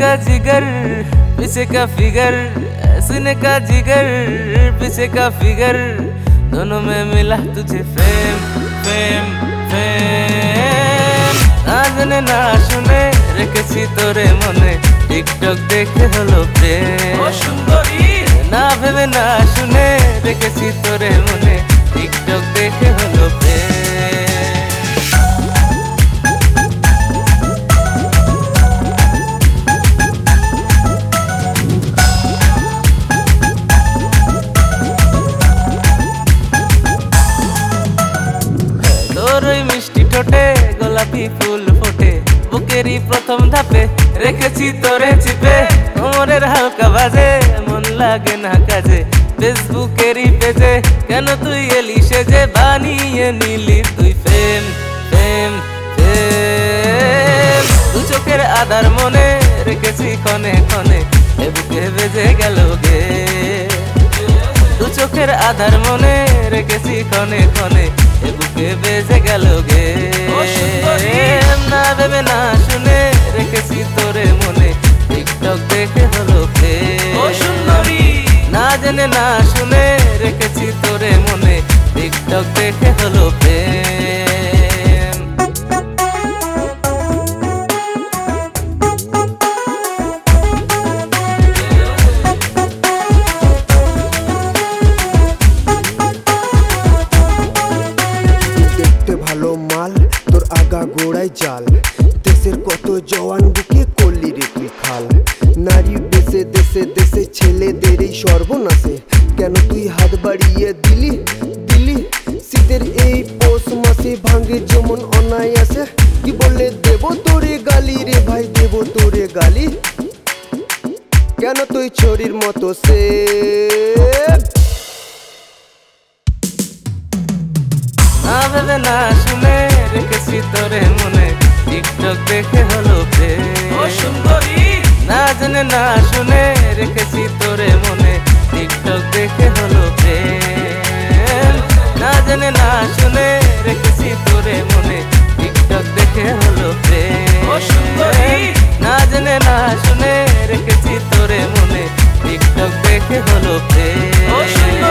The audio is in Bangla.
का जिगर पीछे का फिगर, सीने का जिगर पीछे का फिगर, दोनों में मिला तुझे फेम फेम फेम। ना जाने ना শুনে রেখেছি তোরে মনে, টিকটক দেখে হলো প্রেম। ও সুন্দরী না ভেবে না শুনে রেখেছি তোরে মনে, টিকটক দেখে হলো প্রেম। তোর ওই মিষ্টি ঠোঁটে গোলাপি ফুল ফোটে, বুকেরই প্রথম ধাপে রেখেছি তোরে চিপে। কোমরের হালকা বাজে মন লাগে না কাজে, ফেসবুকেরই পেজে কেন তুই এলি সেজে, বানিয়ে নিলি তুই ফেম ফেম ফেম। দু চোখের আধার মনে রেখেছি ক্ষণে ক্ষণে, এ বুকে বেজে গেল গে। দু চোখের আধার মনে রেখেছি ক্ষণে ক্ষণে, এ বুকে বেজে গেল গে। না ভেবে না শুনে রেখেছি তোরে মনে, টিকটক দেখে হলো প্রেম। না জেনে না শুনে রেখেছি তোরে মনে, টিকটক দেখে হলো প্রেম। মাল তোর আগা গোড়ায় জাল, দেশের কত জওয়ান বুকে করলি রে তুই খাল। নারী বেসে দেশে দেশে ছেলেদের এই সর্বনাশে, কেন তুই হাত বাড়িয়ে দিলি দিলি। শীতের এই পৌষ মাসে ভাঙে যেমন অনায়াসে, কি বলে দেব তোরে গালি রে ভাই, দেব তোরে গালি। কেন তুই ছড়ির মতো সে না ভেবে না শুনে রেখেছি তোরে মনে, টিকটক দেখে হলো প্রেম। ও সুন্দরী না জেনে না শুনে রেখেছি তোরে মনে, টিকটক দেখে হলো প্রেম। না জেনে না শুনে রেখেছি তোরে মনে, টিকটক দেখে হলো প্রেম। ও সুন্দরী না জেনে না শুনে রেখেছি তোরে মনে, টিকটক দেখে হলো প্রেম।